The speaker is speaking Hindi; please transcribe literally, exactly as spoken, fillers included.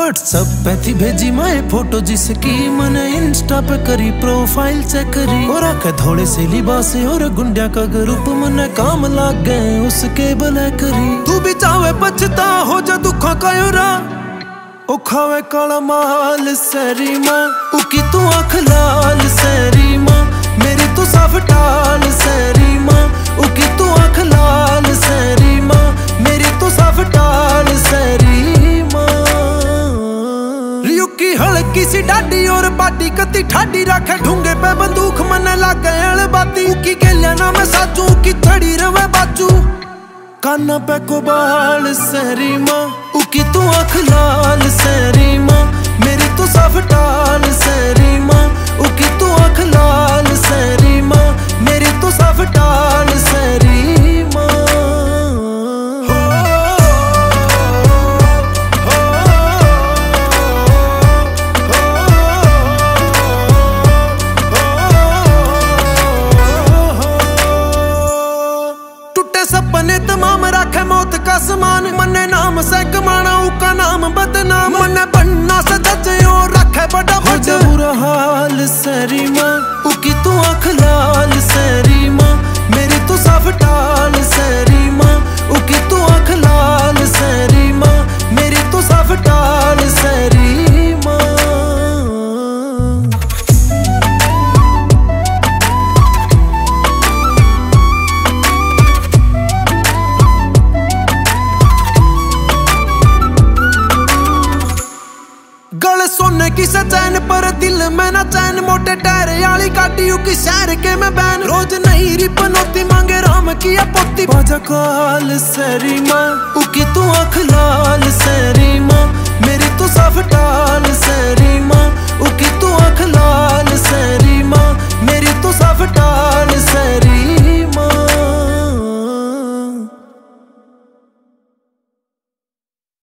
व्हाट्सएप पे थी भेजी मैं फोटो जिसकी मैंने इंस्टा पे करी प्रोफाइल चेक करी और आके थोड़े से लिबास और गुंडिया का ग्रुप मने काम लाग गए उसके बले करी। तू भी चाहे पछता हो जा दुखों का योरा ओ खावे काला माल सरी माँ उकी तू आँख लाल सरी माँ मेरी तू साफ टाल सरी माँ उकी तू आँख लाल सरी माँ मेरी तू साफ टाल सरी की हल्की सी डाडी और बाडी कती ठाडी रखे ढूंगे पे बंदूक मने लागे अल बाती की गेलिया ना मैं साजू की थड़ी रवे बाजू काना पे को बाल सरी माँ उकी तू आँख लाल सरी माँ मेरी तू साफ टाल सरी माँ उकी तू आँख लाल सरी माँ मेरी तू साफ टाल सरी माँ। सपने तमाम रखे मौत का समान मने नाम से कमाना उका नाम बदनाम मने बनना से जजो रखे बड़ा भज बुरा हाल सरी माँ उकी तू आँख लाल सरी माँ मेरी तू साफ टाल सरी माँ उकी तू आँख लाल सरी माँ मेरी तू साफ टाल सरी माँ। गल सोने की सचैन पर दिल में ना चैन मोटे टायर आली गाड़ी की शहर के में बैन रोज नहीं रिपनौती मांगे राम की पोती बाजा काल सरी माँ उकी तू आँख लाल सरी माँ